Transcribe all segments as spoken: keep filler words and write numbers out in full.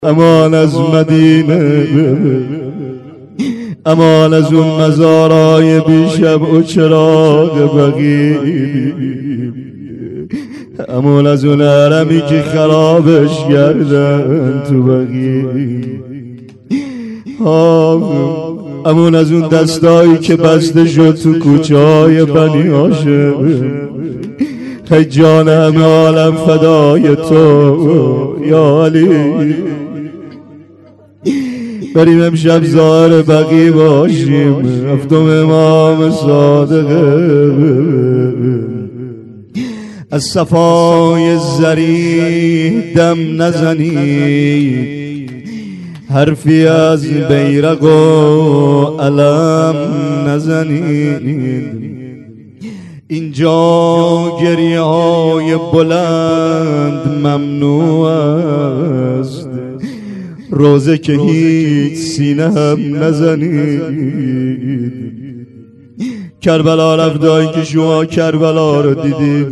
امان از مدینه، امان از اون مزارای بیشب و چراغ بقی، امان از اون حرمی که خرابش کردن تو بقی، امان از اون دستایی که بسته شد تو کوچه های بنی هاشم. ای جان همه عالم فدای تو یا علی. بریم امشب ظاهر بقی باشیم، هفتم امام صادقه. از صفای زری دم نزنید، حرفی از بیرق و علم نزنید. اینجا گریه های بلند ممنوع است، روزه که هیچ سینه هم نزنید. کربلا رفتایی که شما کربلا رو دیدید،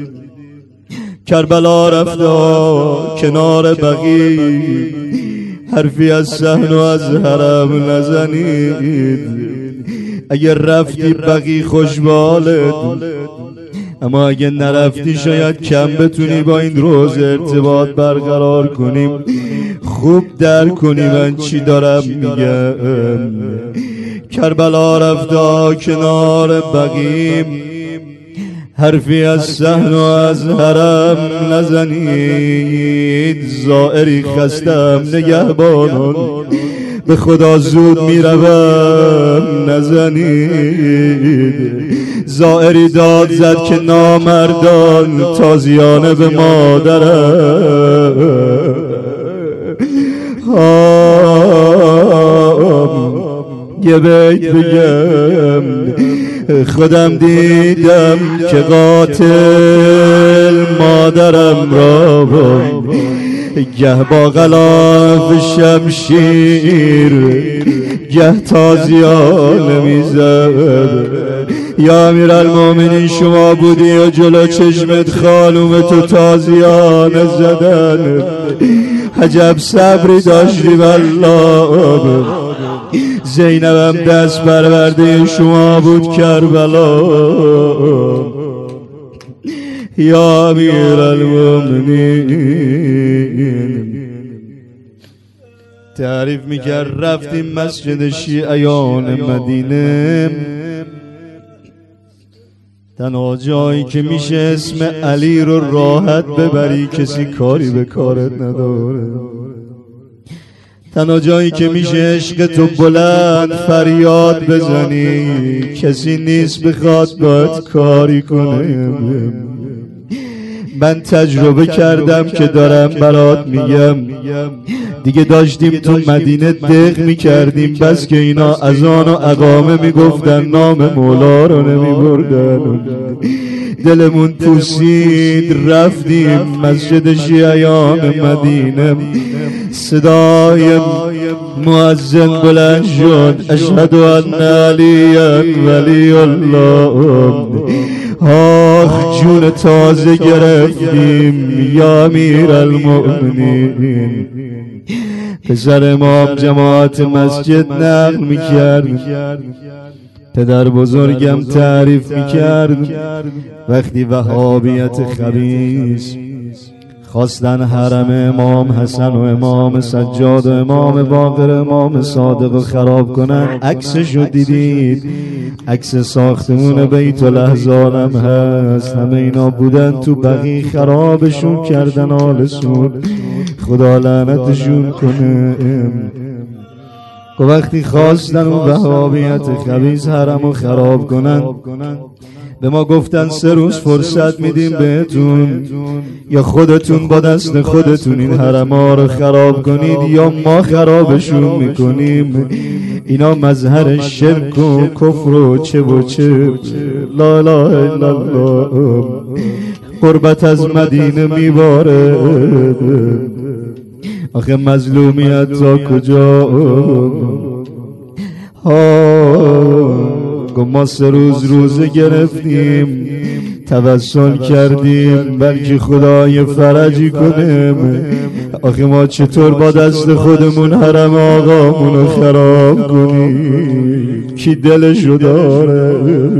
کربلا رفته کنار بقی، حرفی از صحن و از حرم نزنید. اگر رفتی بقی خوشبالت، اما اگه نرفتی شاید کم بتونی با این روز ارتباط برقرار کنیم، خوب درک کنی من چی دارم میگم. کربلا رفتا کنار بقی، حرفی از صحن و از حرم نزنید. زائری خستم نگهبانان، به خدا زود میروم نزنید. زائری داد زد که نامردان تازیانه به مادرم. یه بیت بگم، خودم دیدم که قاتل مادرم را بود، گه با غلاف شمشیر گه تازیانه میزد. یا امیرالمومنین شما بودی و جلو چشمت خانوم تو تازیانه زدن، عجب صبری داشتی والله. زینبم دست پرورده شما بود کربلا. یا امیرالمومنین تعریف میکرد رفتیم مسجد شیعیان مدینه، تنها جایی که میشه اسم علی رو راحت ببری کسی کاری به کارت نداره، تنها جایی که میشه عشق تو بلند فریاد بزنی کسی نیست بخواد باید کاری کنه. من تجربه کردم که دارم برات میگم. دیگه داشتیم تو مدینه دق میکردیم، بس که اینا اذان و اقامه میگفتن نام مولا رو نمیبردن. دلمون پوسید رفتیم مسجد شیعیان مدینه، صدای مؤذن بلند شد اشهد ان علی ولی الله. آخ جون تازه گرفتیم یا امیرالمؤمنین. پسر امام جماعت مسجد نقل میکرد، پدر بزرگم تعریف میکرد وقتی وهابیت خبیث خواستن حرم امام حسن و امام سجاد و امام باقر امام صادق رو خراب کنن، عکسشو دیدید؟ عکس ساختمون بیت الاحزان هم هست. همه اینا بودن تو بقی، خرابشون کردن آلسون، خدا لعنتشون کنه. و وقتی خواستن اون وهابیت خبیث حرم رو خراب کنن، به ما گفتن سه روز فرصت میدیم بهتون، یا خودتون با دست خودتون این حرما رو خراب کنید یا ما خرابشون میکنیم. اینا مظهر شرک و کفر و چه و چه. لا اله الا الله. قربت از مدینه میباره، آخه مظلومیت تا کجا. ها ما سه روز روزه گرفتیم، توسل کردیم بلکه خدای فرجی کنه. آخه ما چطور با دست خودمون حرم آقامونو خراب کنیم؟ کی دلشو داره؟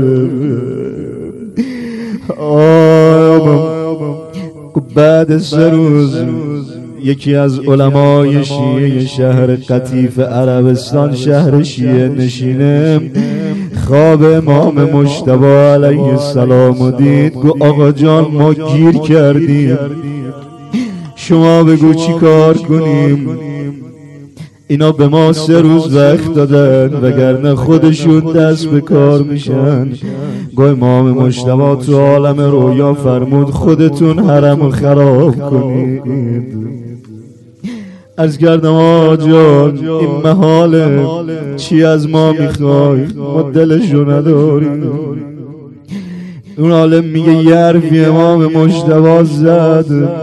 آه بعد سه روز یکی از علمای شیعه شهر قطیف عربستان شهر شیعه نشینه خواب امام مجتبی علیه السلام و دید. گو آقا جان ما گیر کردیم، شما بگو چی کار کنیم؟ اینا به ما سه روز وقت دادن وگرنه خودشون دست به کار میشن. گو امام مجتبی تو عالم رویا فرمود خودتون حرم خراب کنید. عرض کردم آقا جان این محاله، چی از ما میخوای؟ ما دلشو نداریم. اون عالم میگه یه حرفی امام مجتبی زد،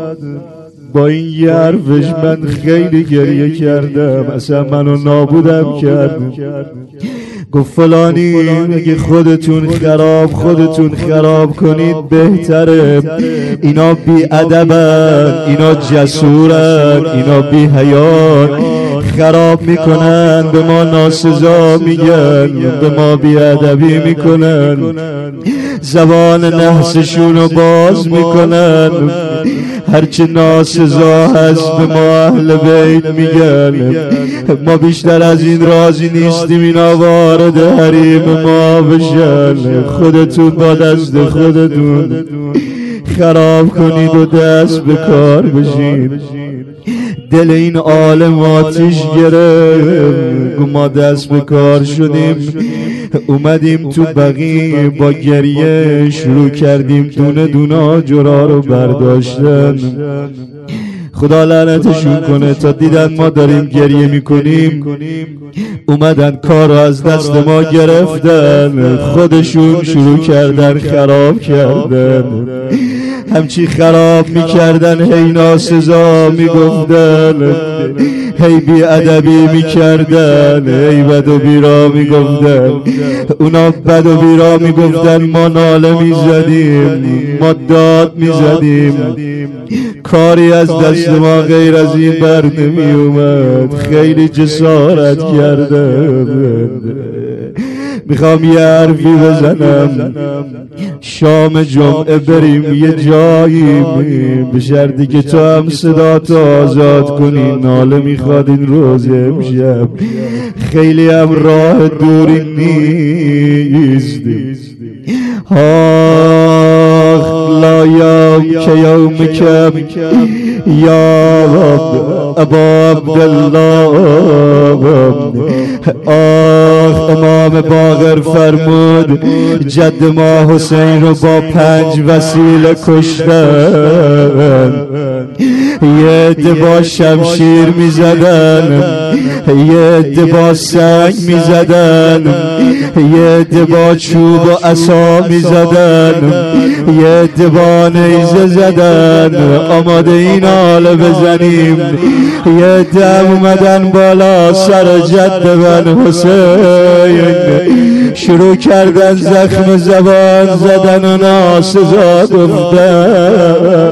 با این یه حرفش من خیلی گریه کردم، اصلا منو نابودم کردم. گفت فلانی اگه خودتون خراب خودتون خراب کنید بهتره. اینا بی ادبن، اینا جسورن، اینا بی حیان، خراب میکنن، به ما ناسزا میگن، به ما بی ادبی میکنن، زبان نحسشونو باز میکنن، هرچی ناسزا هست به ما اهل بیت میگن. ما بیشتر از این راضی نیستیم اینا وارد حریم ما بشن. خودتون با دست خودتون خراب کنید و دست به کار بشید. دل این عالم آتش گرفت. ما دست به کار شدیم، اومدیم تو بقیع با گریه شروع کردیم دونه دونه آجرها رو برداشتن. خدا لعنتشون کنه، تا دیدن ما داریم گریه میکنیم اومدن کار رو از دست ما گرفتن، خودشون شروع کردن خراب کردن. همچی خراب میکردن هی ناسزا میگفتن، هی بی ادبی میکردن، هی بد و بیرا میگفتن. اونا بد و بیرا میگفتن، ما ناله میزدیم، ما داد میزدیم. کاری از دست ما غیر از این بر نمی اومد. خیلی جسارت کردم. میخوام یه حرفی بزنم، شام جمعه بریم یه جایی، به شرطی که تو هم صدا تو آزاد کنی. ناله میخواد این روز امشب، خیلی هم راه دوری نیست. آخ لا یوم که یوم کم یا ابا عبدالله. آخ امام باقر فرمود جد ما حسین رو با پنج وسیله کشتن. یه عده با شمشیر میزدن، یه عده با سنگ میزدن، یه عده با چوب و عصا میزدن، یه عده با نیزه زدن. آماده این حاله بزنیم. یه عده هم اومدن بالا سر جد من حسین، شروع کردن زخم زبان زدن و ناسزا گفتن.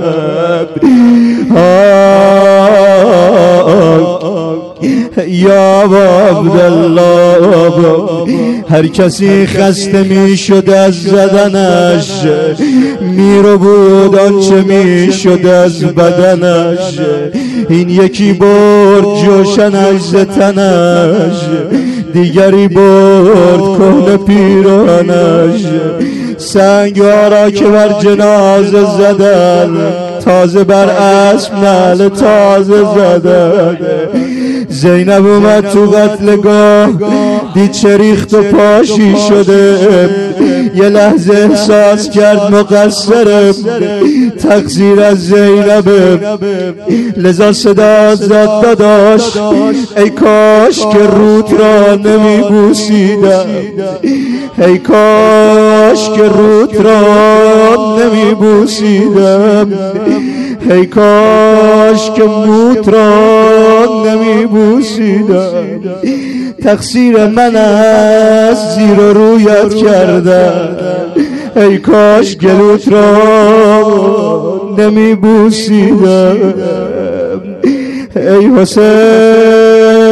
یا عبدالله، هر کسی خسته می شد از زدنش، میرو بود آنچه می شد از بدنش. این یکی برد جوشنش ز تنش، دیگری برد کهنه پیرانش. سنگ‌ها را که بر جنازه زدن، تازه بر اسب نعل تازه زدن. زینب اومد تو قتلگاه، دید چه ریخت و پاشی شده. یه لحظه احساس کرد مقصره، تقصیر از زینبه. لذا صدا زد داداش ای کاش که رود را نمی بوسیدم، ای کاش که رود را نمی بوسیدم، ای کاش که موت را نمی بوسیدم. تقصیر من است زیر و رویت کردم، ای کاش گلوت را نمی بوسیدم ای حسین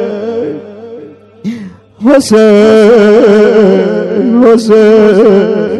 حسین حسین